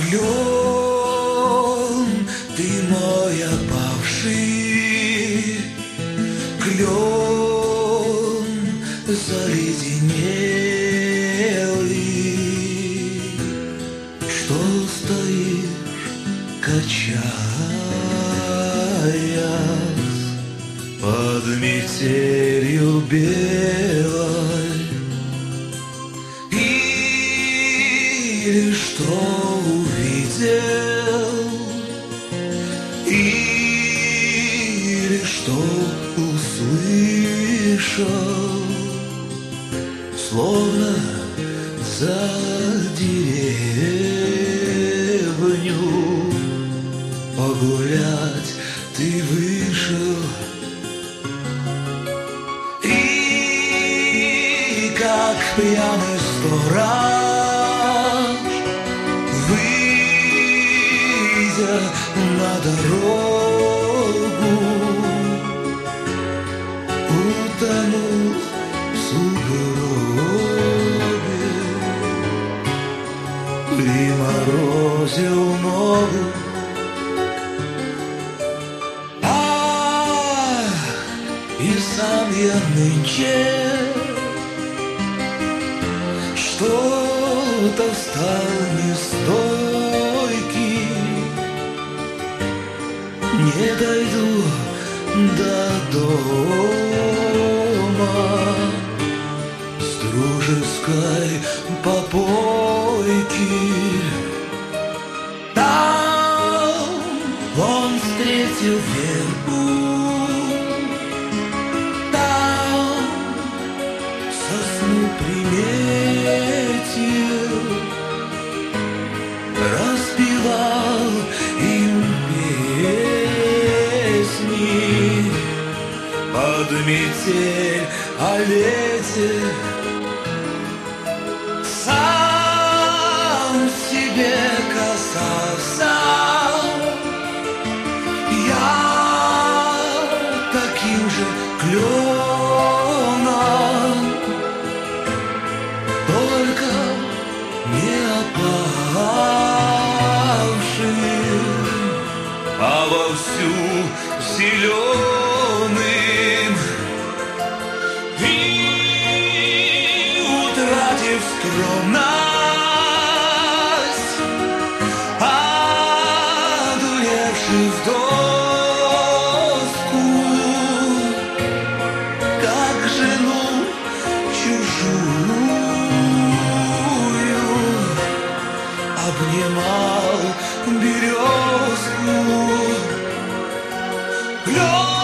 Клен, ты мой опавший, клен заледенелый, что стоишь, качаясь под метелью белой. Или что увидел, или что услышал, словно за деревню погулять ты вышел. И как пьяный сторож, выйдя на дорогу, утонул в сугробе, приморозил ногу. И сам я нынче что-то стал нестойкий, не дойду до дома с дружеской попойки. Там он встретил вербу, приметил, распевал им песни под метель о лете. Сам себе казался я таким же кленом, только не опавшим, а вовсю зеленым. И утратив скромность, одуревший в доску, как жену чужую обнимал березку.